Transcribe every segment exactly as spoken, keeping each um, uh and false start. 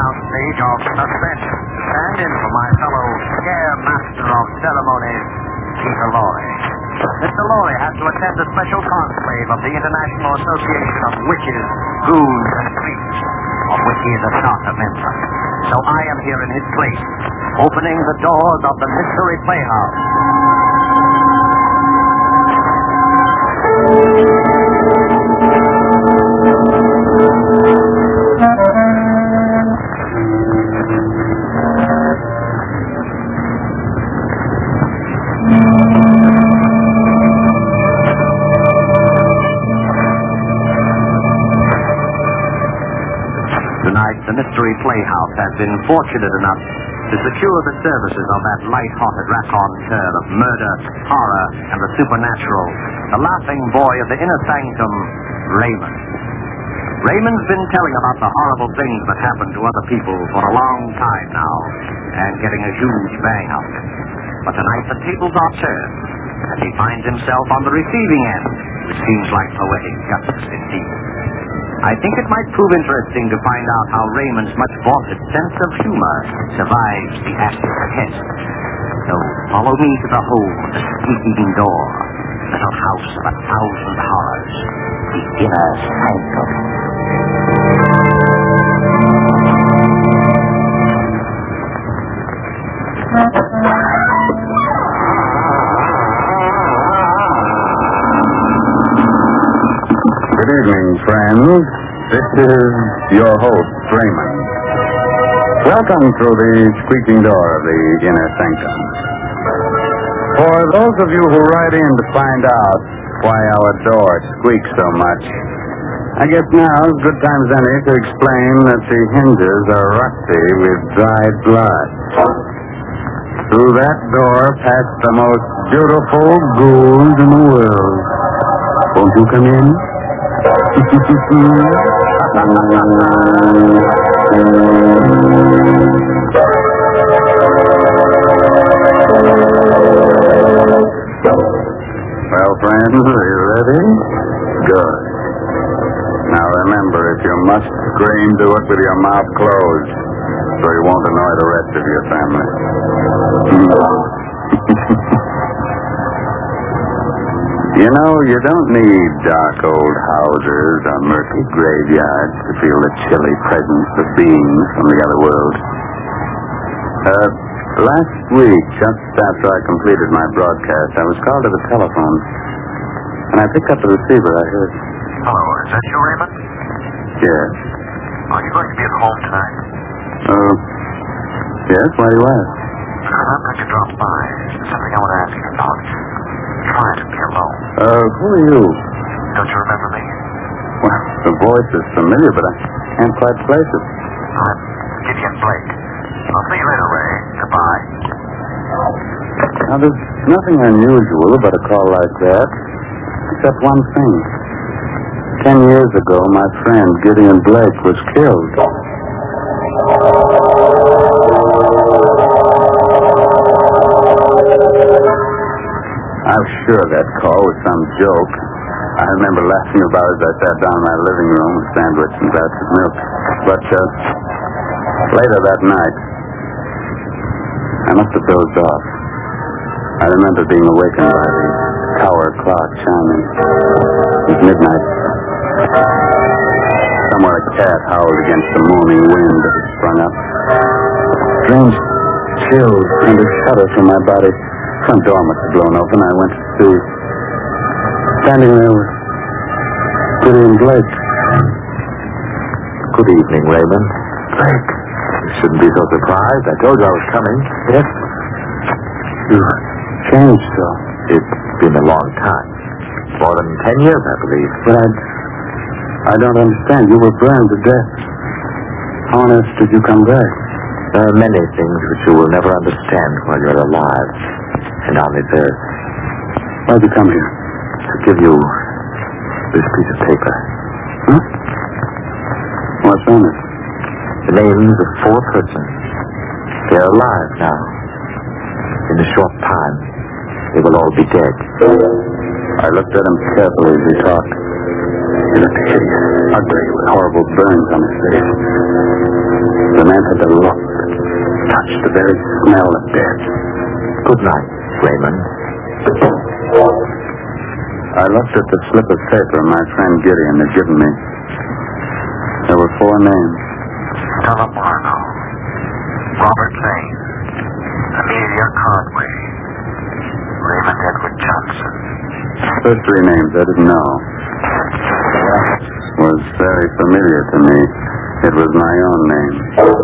sound stage of suspense to stand in for my fellow scare master of ceremonies, Peter Lorre. Mister Lorre has to attend a special conclave of the International Association of Witches, Ghouls, and Creeps, of which he is a charter member. So I am here in his place, opening the doors of the Mystery Playhouse. Tonight, the Mystery Playhouse has been fortunate enough to secure the services of that light-hearted raconteur of murder, horror, and the supernatural, the laughing boy of the inner sanctum, Raymond. Raymond's been telling about the horrible things that happen to other people for a long time now, and getting a huge bang out of it. But tonight the tables are turned, and he finds himself on the receiving end, which seems like poetic justice indeed. I think it might prove interesting to find out how Raymond's much vaunted sense of humor survives the acid test. So follow me to the home of the squeaking door, little house of a thousand horrors, the inner sanctum. Good evening, friends. This is your host, Raymond. Welcome to the squeaking door of the inner sanctum. For those of you who write in to find out why our door squeaks so much, I guess now is good time as any to explain that the hinges are rusty with dried blood. Through that door pass the most beautiful ghouls in the world. Won't you come in? Well, friends, are you ready? Good. Now remember, if you must scream, do it with your mouth closed, so you won't annoy the rest of your family. You know, you don't need dark old houses or murky graveyards to feel the chilly presence of beings from the other world. Uh, last week, just after I completed my broadcast, I was called to the telephone. And I picked up the receiver. I heard... Hello, is that you, Raymond? Yes. Are you going to be at home tonight? Oh, yes, why do you ask? Because I'm going to drop by. There's something I want to ask you about. Try to be alone. Uh, who are you? Don't you remember me? Well, the voice is familiar, but I can't quite place it. I'm Gideon Blake. I'll see you later, Ray. Goodbye. Now, there's nothing unusual about a call like that, except one thing. Ten years ago, my friend Gideon Blake was killed. I was sure that call was some joke. I remember laughing about it as I sat down in my living room with a sandwich and a glass of milk. But uh, later that night, I must have dozed off. I remember being awakened by the tower clock chiming. It was midnight. Somewhere a cat howled against the moaning wind that had sprung up. Strange chills and a shudder from my body. Front door must have blown open. I went to see. Standing there was Gideon Blake. Good evening, Raymond. Blake. You shouldn't be so surprised. I told you I was coming. Yes? You changed so. It's been a long time. More than ten years, I believe. But I... I don't understand. You were burned to death. How on earth did you come back? There are many things which you will never understand while you're alive and on this earth. Why'd you come here? To give you this piece of paper. Huh? What's on it? The names of four persons. They're alive now. In a short time, they will all be dead. I looked at him carefully as he talked. He looked hideous, ugly, with horrible burns on his face. The man had the look, the touch, the very smell of death. Good night, Raymond. I looked at the slip of paper my friend Gideon had given me. There were four names. Stella Marlowe, Robert Lane, Amelia Conway, Raymond Edward Johnson. Those three names I didn't know. The rest was very familiar to me. It was my own name.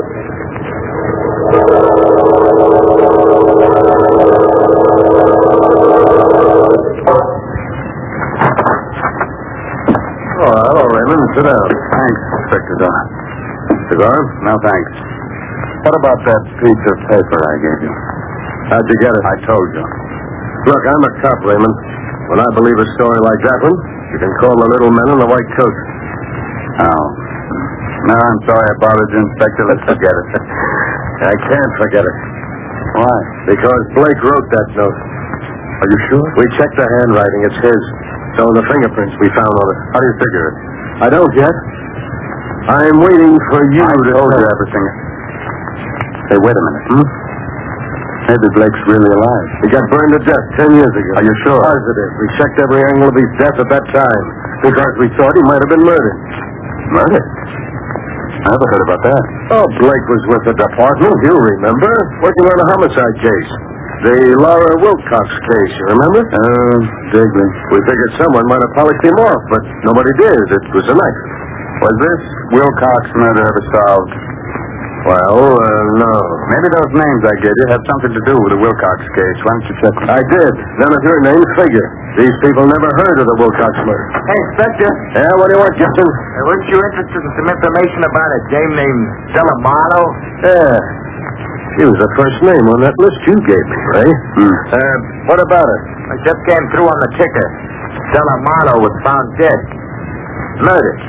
Oh, hello, Raymond. Sit down. Thanks, Inspector Donna. Cigar? No, thanks. What about that piece of paper I gave you? How'd you get it? I told you. Look, I'm a cop, Raymond. When I believe a story like that one, you can call the little men in the white coat. Oh. No, I'm sorry I bothered you, Inspector. Let's forget it. I can't forget it. Why? Because Blake wrote that note. Are you sure? We checked the handwriting. It's his. So are the fingerprints we found on it. How do you figure it? I don't yet. I'm waiting for you I to... told you everything. Hey, wait a minute. Hmm? Maybe Blake's really alive. He got burned to death ten years ago. Are you sure? Positive. We checked every angle of his death at that time because we thought he might have been murdered. Murdered? I never heard about that. Oh, Blake was with the department, you remember, working on a homicide case. The Laura Wilcox case, you remember? Oh, vaguely. We figured someone might have polished him off, but nobody did. It was a knife. Was this Wilcox murder ever solved? Well, uh, no. Maybe those names I gave you had something to do with the Wilcox case. Why don't you check them? I did. None of your names figure. These people never heard of the Wilcox murder. Hey, Inspector. Yeah, what do you want, Gibson? Uh, weren't you interested in some information about a dame named Stella Marlowe? Yeah. She was the first name on that list you gave me, Ray. Hmm. Uh, what about her? I just came through on the ticker. Stella Marlowe was found dead. Murdered.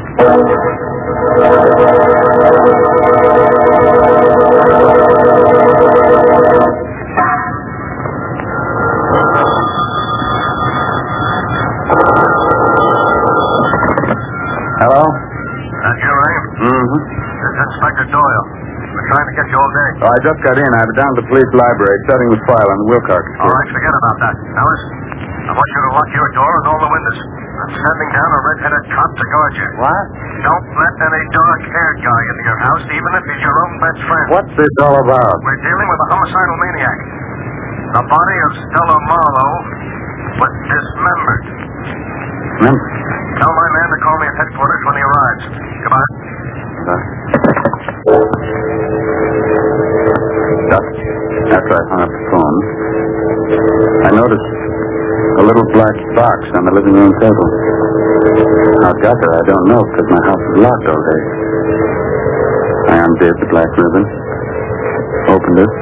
Hello? That you, Ray? Mm-hmm. This is Inspector Doyle. We're trying to get you all day. Oh, I just got in. I was down at the police library studying the file on the Wilcox case. All right, forget about that. Alice, I want you to lock your door and all the windows. I'm sending down a red-headed cop to guard you. What? Don't let any dark-haired guy into your house, even if he's your own best friend. What's this all about? We're dealing with a homicidal maniac. The body of Stella Marlowe was dismembered. Remember? Tell my man to call me at headquarters when he arrives. Goodbye. Just after I hung up the phone, I noticed a little black box on the living room table. How it got there, I don't know, because my house was locked all day. I undid the black ribbon, opened it.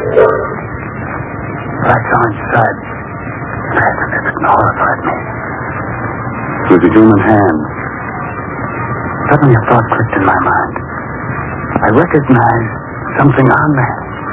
I saw inside. Fascinated and horrified me. It was a human hand. Suddenly a thought clicked in my mind. I recognized something on there.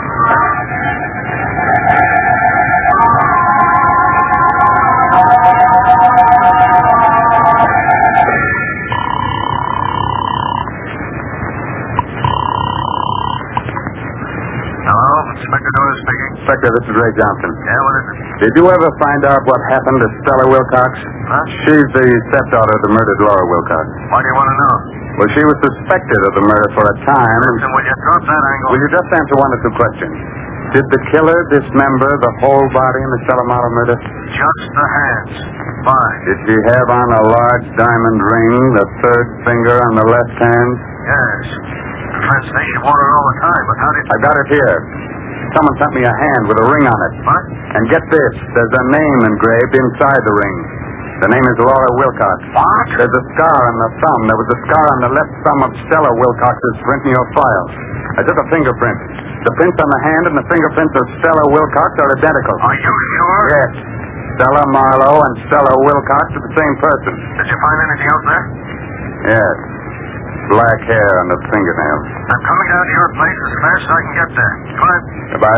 Hello, Inspector Doyle speaking. Inspector, this is Ray Johnson. Yeah, what is it? Did you ever find out what happened to Stella Wilcox? Huh? She's the stepdaughter of the murdered Laura Wilcox. Why do you want to know? Well, she was suspected of the murder for a time. Listen, will you drop that angle? Will you just answer one or two questions? Did the killer dismember the whole body in the Stella Marlowe murder? Just the hands. Fine. Did she have on a large diamond ring, the third finger on the left hand? Yes. Friends say she wore it all the time, but how did... I got it here. Someone sent me a hand with a ring on it. What? And get this, there's a name engraved inside the ring. The name is Laura Wilcox. What? There's a scar on the thumb. There was a scar on the left thumb of Stella Wilcox's print in your file. I took a fingerprint. The prints on the hand and the fingerprints of Stella Wilcox are identical. Are you sure? Yes. Stella Marlowe and Stella Wilcox are the same person. Did you find anything else there? Yes. Black hair on the fingernails. I'm coming down to your place as fast as I can get there. Fine. Goodbye.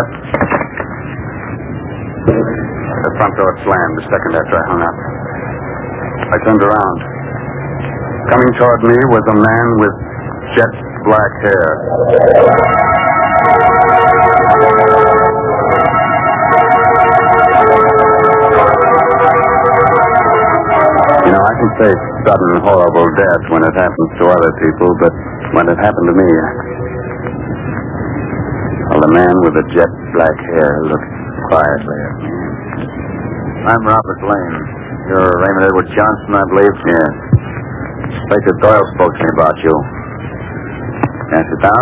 The front door slammed the second after I hung up. I turned around. Coming toward me was a man with jet black hair. You know, I can say sudden, horrible death when it happens to other people, but when it happened to me, well, the man with the jet black hair looked quietly at me. I'm Robert Lane. You're Raymond Edward Johnson, I believe? Yes. Inspector Doyle spoke to me about you. Can I sit down?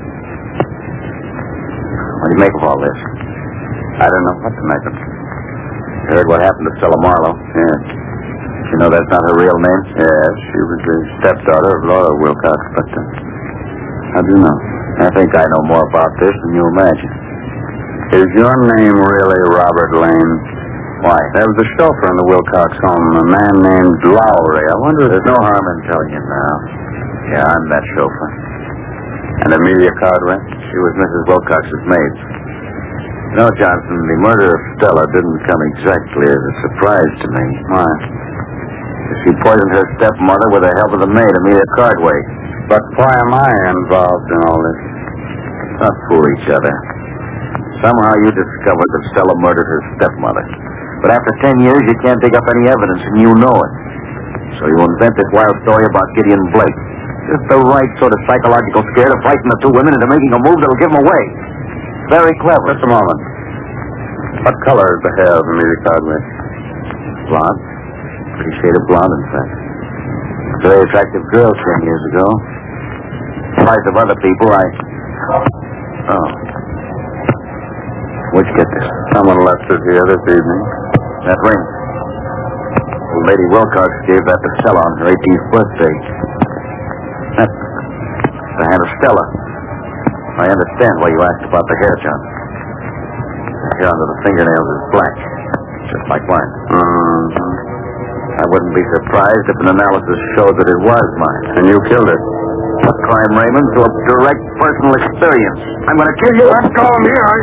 What do you make of all this? I don't know what to make of it. You heard what happened to Stella Marlowe? Yes. You know that's not her real name? Yes, she was the stepdaughter of Laura Wilcox, but uh, how do you know? I think I know more about this than you imagine. Is your name really Robert Lane? Why? There was a chauffeur in the Wilcox home, a man named Lowry. I wonder if... There's no harm in telling you now. Yeah, I'm that chauffeur. And Amelia Cardwell? She was Missus Wilcox's maid. You know, Johnson, the murder of Stella didn't come exactly as a surprise to me. Why? She poisoned her stepmother with the help of the maid, Amelia Cardway. But why am I involved in all this? Let's not fool each other. Somehow you discovered that Stella murdered her stepmother. But after ten years, you can't dig up any evidence, and you know it. So you invent this wild story about Gideon Blake. Just the right sort of psychological scare to frighten the two women into making a move that'll give them away. Very clever. Just a moment. What color is the hair of Amelia Cardway? Blonde. Pretty shade of blonde, in fact. Very attractive girl ten years ago. Size of other people, I... Oh. Where'd you get this? Someone left it here this evening. That ring. Old Lady Wilcox gave that to Stella on her eighteenth birthday. That's the hand of Stella. I understand why you asked about the hair, John. The hair under the fingernails is black, just like mine. Mm-hmm. I wouldn't be surprised if an analysis showed that it was mine. And you killed it. A crime, Raymond, through a direct personal experience. I'm going to kill you. Let go of me, I...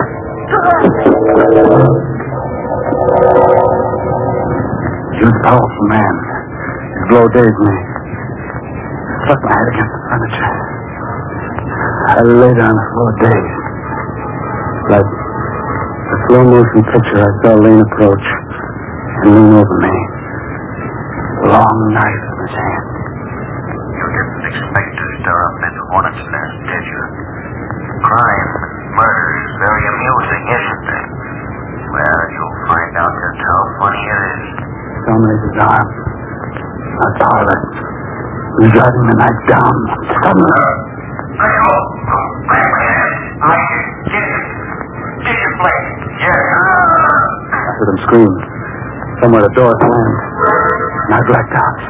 He was a powerful man. His blow dazed me. I struck my head against the furniture. I lay down on the floor dazed. Like a slow motion picture, I saw Lane approach and lean over me. A long knife in his hand. You didn't expect to stir up this hornet's nest, did you? Crime and murder is very amusing, isn't it? Well, you'll find out just how funny it is. Down raised his arm. I powerless. He was driving the knife down. Suddenly. Let go. Grab my hand. I get it. Get your blade. Yes. I heard him scream. Somewhere the door slammed. And I blacked out.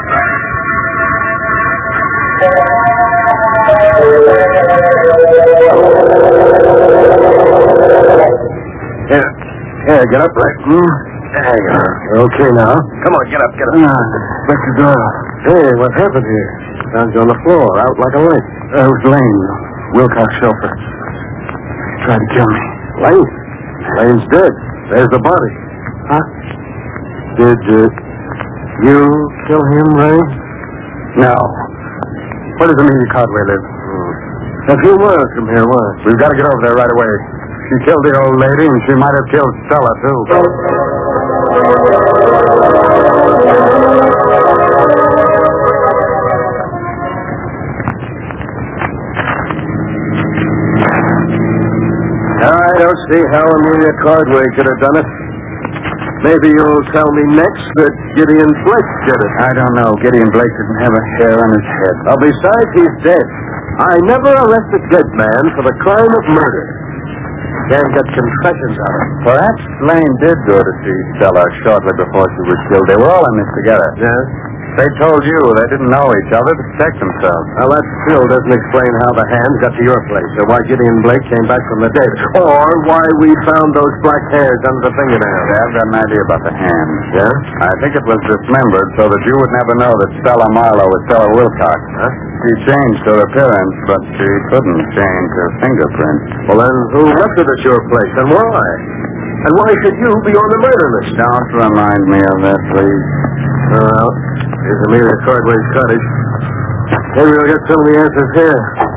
Here. Here, get up, Blake. Hmm? There you are. You're okay now? Come on, get up, get up. Ah, Inspector Doyle. Hey, what happened here? Found you on the floor, out like a light. Uh, it was Lane, Wilcox chauffeur. He tried to kill me. Lane? Lane's dead. There's the body. Huh? Did uh, you kill him, Ray? No. Where does Amelia Cardway live? Hmm. A few miles from here, what? We've got to get over there right away. She killed the old lady, and she might have killed Stella, too. I don't see how Amelia Cardway could have done it. Maybe you'll tell me next that Gideon Blake did it. I don't know. Gideon Blake didn't have a hair on his head. Well, besides, he's dead. I never arrest a dead man for the crime of murder. Can't get confessions out of him. Perhaps Lane did go to see Stella shortly before she was killed. They were all in this together. Yes? They told you they didn't know each other to protect themselves. Well, that still doesn't explain how the hands got to your place, or why Gideon Blake came back from the dead, or why we found those black hairs under the fingernails. Yeah, I've got an idea about the hands. Yeah? I think it was dismembered so that you would never know that Stella Marlowe was Stella Wilcox. Huh? She changed her appearance, but she couldn't change her fingerprints. Well, then, who left it at your place, and why? And why should you be on the murder list? Don't remind me of that, please. Well, here's Amelia Cardway's cottage. Maybe we'll get some of the answers here.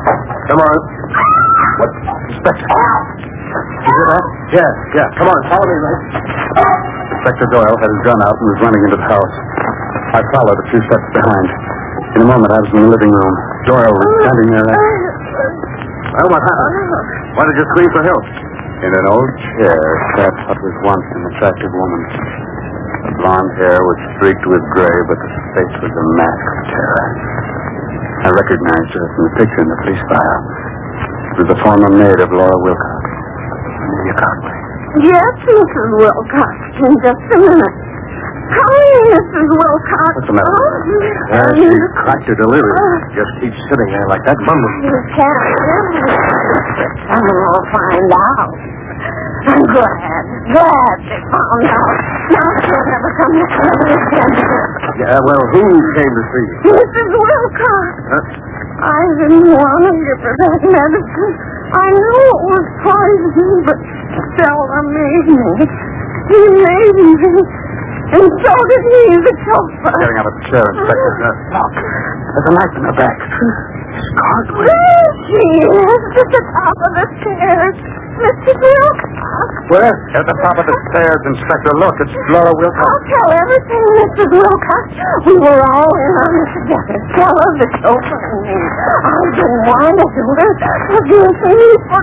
Come on. What? Inspector. You hear that? Yeah, yeah. Come on, follow me, Ray. Inspector Doyle had his gun out and was running into the house. I followed a few steps behind. In a moment, I was in the living room. Doyle was standing there. Well, what happened? Why did you scream for help? In an old chair sat what was once an attractive woman. Her blonde hair was streaked with gray, but the face was a mask of terror. I recognized her from the picture in the police file. It was the former maid of Laura Wilcox. Amelia Conway. Yes, Missus Wilcox. In just a minute. Come in, Missus Wilcox. What's the matter? Yeah, she cracked her delirium. Just keeps sitting there like that, mumbling. You can't hear me. Someone will find out. I'm glad, glad they found out. Now she'll never come this way again. Yeah, well, who came to see you? Missus Wilcox. Huh? I didn't want to give her that medicine. I knew it was poison, but Stella made me. He made me. And so did he, the chauffeur. Getting out of the chair, Inspector. Uh, look, there's a knife in her back. Scarred with... There she is, at the top of the stairs. Missus Wilcox. Where? At the top of the stairs, Inspector. Look, it's Laura Wilcox. I'll tell everything, Missus Wilcox. We were all in on it together. Stella, the chauffeur, and me. I didn't want to do it. Forgive me for...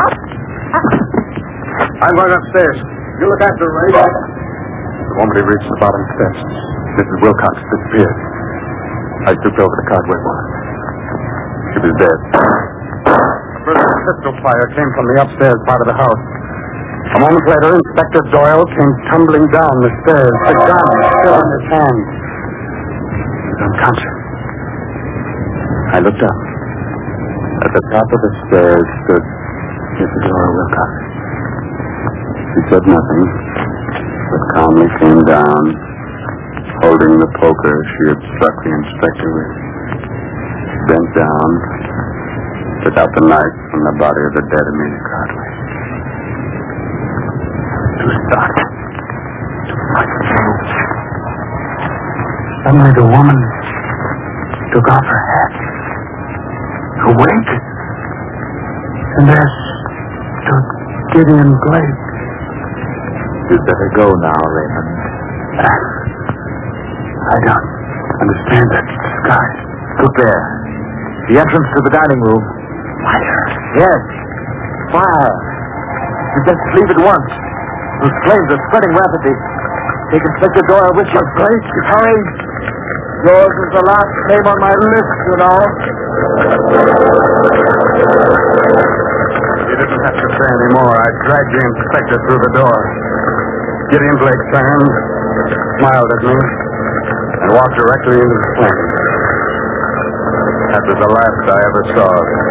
I'm going upstairs. You look after Ray. The moment he reached the bottom steps, Missus Wilcox disappeared. I stooped over the Conway woman. She was dead. A burst of pistol fire came from the upstairs part of the house. A moment later, Inspector Doyle came tumbling down the stairs, the gun still in his hand. He was unconscious. I looked up. At the top of the stairs stood Missus Laura Wilcox. She said nothing, but calmly came down, holding the poker she had struck the inspector with. She bent down, took out the knife from the body of the dead Amelia Conway. To start, to fight change. Suddenly the woman took off her hat, awake, and there stood Gideon Blake. You'd better go now, Raymond. I don't understand that disguise. Look there. The entrance to the dining room. Fire. Yes. Fire. You just leave at once. Those flames are spreading rapidly. Take Inspector Doyle with you. Blake, Hurry. Yours is the last name on my list, you know. You didn't have to say any more. I dragged the inspector through the door. Gideon Blake turned, smiled at me, and walked directly into the flames. That was the last I ever saw of him.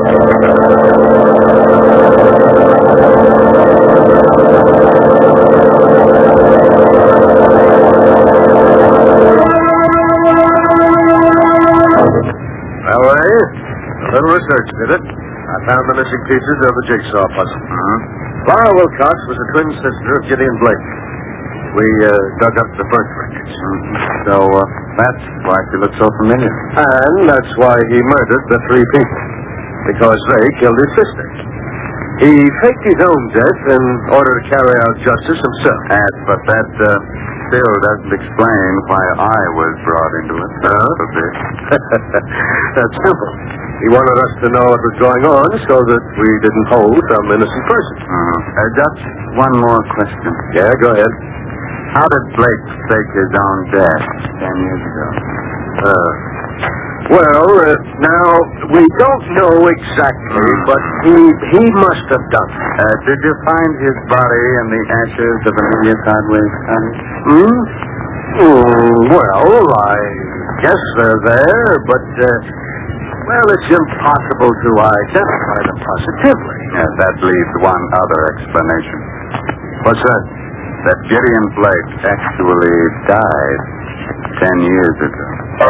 Well, Ray, a little research did it. I found the missing pieces of the jigsaw puzzle. Uh-huh. Laura Wilcox was a twin sister of Gideon Blake. We uh, dug up the birth records. Mm-hmm. So, uh, that's why she looked so familiar. And that's why he murdered the three people. Because they killed his sister. He faked his own death in order to carry out justice himself. Yes, but that uh, still doesn't explain why I was brought into it. Huh? A bit. That's simple. He wanted us to know what was going on so that we didn't hold some innocent person. Uh-huh. Uh, just one more question. Yeah, go ahead. How did Blake fake his own death ten years ago? Uh, well, uh, now, we don't know exactly, but he he must have done it. Uh, did you find his body in the ashes of Amelia Conway's cottage? Hmm? Mm, well, I guess they're there, but, uh, well, it's impossible to identify them positively. Yes, that leaves one other explanation. What's that? That Gideon Blake actually died ten years ago.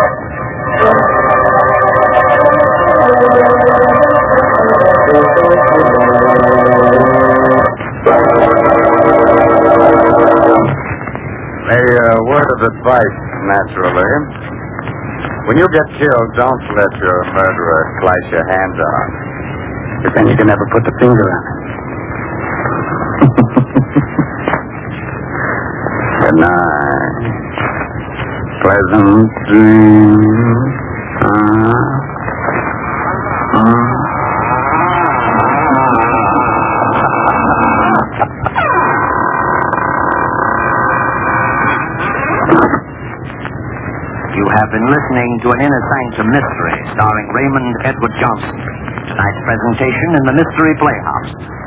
A uh, word of advice, naturally. When you get killed, don't let your murderer slice your hands off. But then you can never put the finger on it. Good night. Pleasant dreams. Uh, uh. You have been listening to an Inner Sanctum Mystery starring Raymond Edward Johnson. Tonight's presentation in the Mystery Playhouse.